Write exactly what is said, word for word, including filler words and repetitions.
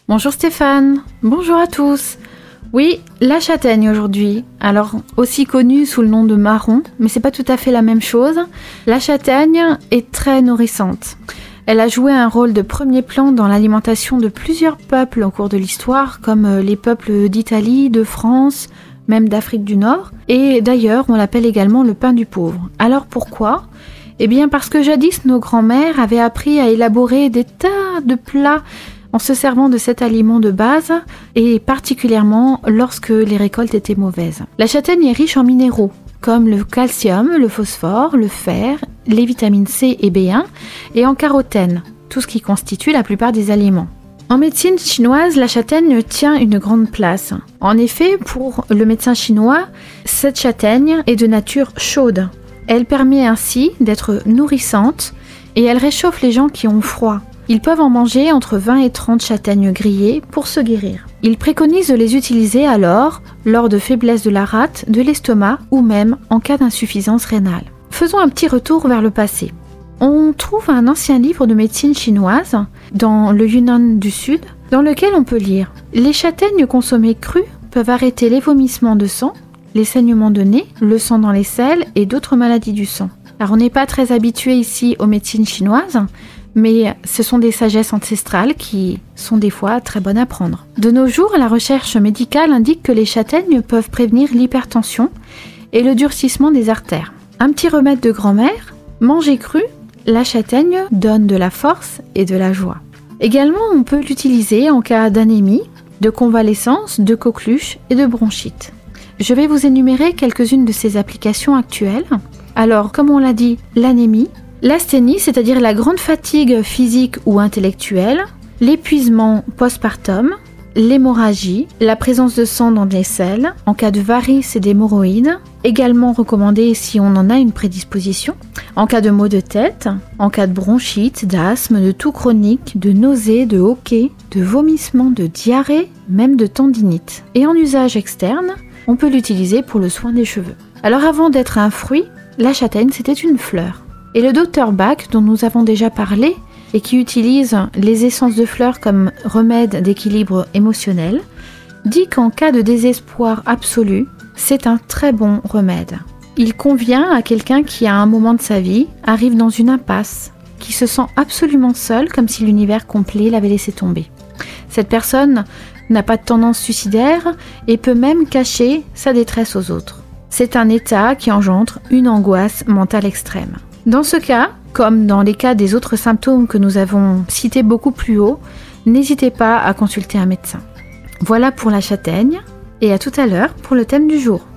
Bonjour Stéphane, bonjour à tous. Oui, la châtaigne aujourd'hui, alors aussi connue sous le nom de marron, mais c'est pas tout à fait la même chose. La châtaigne est très nourrissante. Elle a joué un rôle de premier plan dans l'alimentation de plusieurs peuples au cours de l'histoire, comme les peuples d'Italie, de France, même d'Afrique du Nord. Et d'ailleurs, on l'appelle également le pain du pauvre. Alors pourquoi ? Eh bien parce que jadis, nos grands-mères avaient appris à élaborer des tas de plats en se servant de cet aliment de base, et particulièrement lorsque les récoltes étaient mauvaises. La châtaigne est riche en minéraux, comme le calcium, le phosphore, le fer, les vitamines C et B un, et en carotène, tout ce qui constitue la plupart des aliments. En médecine chinoise, la châtaigne tient une grande place. En effet, pour le médecin chinois, cette châtaigne est de nature chaude. Elle permet ainsi d'être nourrissante et elle réchauffe les gens qui ont froid. Ils peuvent en manger entre vingt et trente châtaignes grillées pour se guérir. Il préconise de les utiliser alors lors de faiblesse de la rate, de l'estomac ou même en cas d'insuffisance rénale. Faisons un petit retour vers le passé. On trouve un ancien livre de médecine chinoise dans le Yunnan du Sud dans lequel on peut lire « Les châtaignes consommées crues peuvent arrêter les vomissements de sang, les saignements de nez, le sang dans les selles et d'autres maladies du sang. » Alors on n'est pas très habitué ici aux médecines chinoises, mais ce sont des sagesses ancestrales qui sont des fois très bonnes à prendre. De nos jours, la recherche médicale indique que les châtaignes peuvent prévenir l'hypertension et le durcissement des artères. Un petit remède de grand-mère, manger cru, la châtaigne donne de la force et de la joie. Également, on peut l'utiliser en cas d'anémie, de convalescence, de coqueluche et de bronchite. Je vais vous énumérer quelques-unes de ces applications actuelles. Alors, comme on l'a dit, l'anémie, l'asthénie, c'est-à-dire la grande fatigue physique ou intellectuelle, l'épuisement postpartum, l'hémorragie, la présence de sang dans les selles, en cas de varices et d'hémorroïdes, également recommandé si on en a une prédisposition, en cas de maux de tête, en cas de bronchite, d'asthme, de toux chronique, de nausées, de hoquets, de vomissements, de diarrhée, même de tendinite. Et en usage externe, on peut l'utiliser pour le soin des cheveux. Alors avant d'être un fruit, la châtaigne c'était une fleur. Et le docteur Bach, dont nous avons déjà parlé, et qui utilise les essences de fleurs comme remède d'équilibre émotionnel, dit qu'en cas de désespoir absolu, c'est un très bon remède. Il convient à quelqu'un qui, à un moment de sa vie, arrive dans une impasse, qui se sent absolument seul, comme si l'univers complet l'avait laissé tomber. Cette personne n'a pas de tendance suicidaire et peut même cacher sa détresse aux autres. C'est un état qui engendre une angoisse mentale extrême. Dans ce cas, comme dans les cas des autres symptômes que nous avons cités beaucoup plus haut, n'hésitez pas à consulter un médecin. Voilà pour la châtaigne, et à tout à l'heure pour le thème du jour.